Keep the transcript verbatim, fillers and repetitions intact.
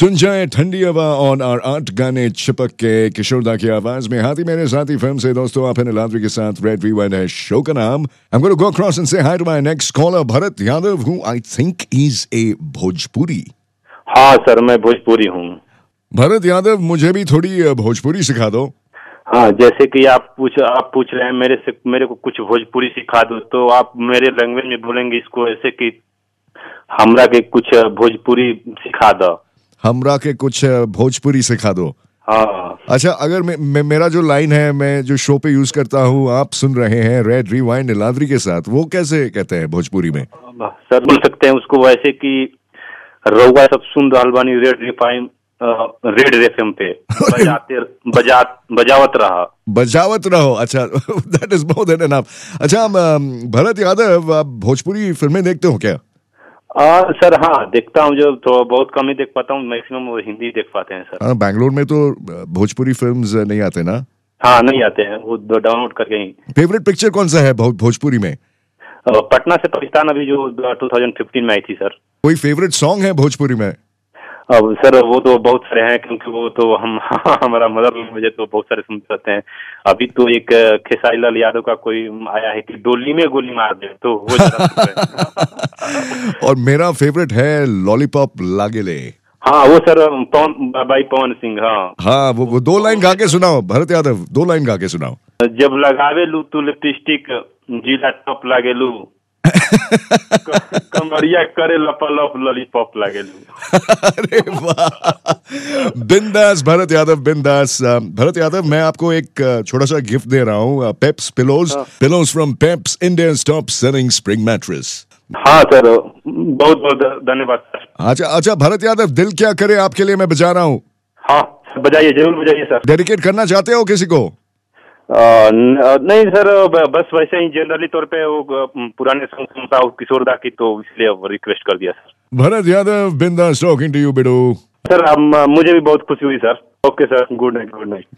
सुन जाए ठंडी हवा ऑन और आठ गाने चिपक के किशोरदा की आवाज में हाथी मेरे साथी फिल्म से दोस्तों आप हैं लादवी के साथ रेड रिवाइंड है शो का नाम। I'm going to go across and say hi to my next caller Bharat Yadav who I think is a Bhojpuri. हाँ सर मैं भोजपुरी हूँ। भरत यादव मुझे भी थोड़ी भोजपुरी सिखा दो। हाँ जैसे कि आप पूछ आप पूछ रहे हैं मेरे से मेरे को कुछ भोजपुरी सिखा दो तो आप मेरे लैंग्वेज में बोलेंगे इसको ऐसे कि हमरा के कुछ भोजपुरी सिखा दो। हमरा के कुछ भोजपुरी सिखा दो। हाँ अच्छा अगर मैं, मैं मेरा जो लाइन है मैं जो शो पे यूज करता हूँ आप सुन रहे हैं रेड रिवाइंड लादरी के साथ वो कैसे कहते हैं भोजपुरी में? सर बोल सकते हैं उसको वैसे कि रउआ सब सुन रहल बानी रेड रिफाइन रेड एफएम पे बजाते बजा बजावत रहा बजावत रहो। अच्छा that is more than enough. अच्छा भरत यादव आप भोजपुरी फिल्में देखते हो क्या? आ, सर हाँ देखता हूँ जो तो बहुत कम ही देख पाता हूँ, मैक्सिमम हिंदी देख पाते हैं सर। हाँ बैंगलोर में तो भोजपुरी फिल्म्स नहीं आते ना? हाँ नहीं आते हैं, वो डाउनलोड करके ही। फेवरेट पिक्चर कौन सा है भोजपुरी में? पटना से पाकिस्तान अभी जो दो हज़ार पंद्रह में आई थी सर। कोई फेवरेट सॉन्ग है भोजपुरी में? अब सर वो तो बहुत सारे हैं क्योंकि वो तो हम हमारा मदर लैंग्वेज तो बहुत सारे सुनते रहते हैं। अभी तो एक खेसारी लाल यादव का कोई आया है कि डोली में गोली मार दे तो वो और मेरा फेवरेट है लॉलीपॉप लागेले। हाँ वो सर पवन बाई पवन सिंह। हाँ हाँ वो, वो दो लाइन गा के सुनाओ भरत यादव, दो लाइन गा के सुनाओ। जब लगावे लू तू लिपस्टिक जिला टॉप लागे लू कमरिया करे लपलप लॉलीपॉप लागे लू। अरे वाह बिंदास भरत यादव बिंदास। भरत यादव मैं आपको एक छोटा सा गिफ्ट दे रहा हूँ, Peps pillows pillows from Peps India's top selling spring mattress. हाँ सर बहुत बहुत धन्यवाद सर। अच्छा अच्छा भरत यादव दिल क्या करे आपके लिए मैं बजा रहा हूँ। हाँ बजाइए जरूर बजाइए सर। डेडिकेट करना चाहते हो किसी को? आ, नहीं सर बस वैसे ही जनरली तौर पे वो पुराने सॉन्ग सुनता हूँ किशोरदा की तो इसलिए रिक्वेस्ट कर दिया सर। भरत यादव बिंदास टॉकिंग टू यू बेडू। सर अब मुझे भी बहुत खुशी हुई sir. Okay sir good night good night.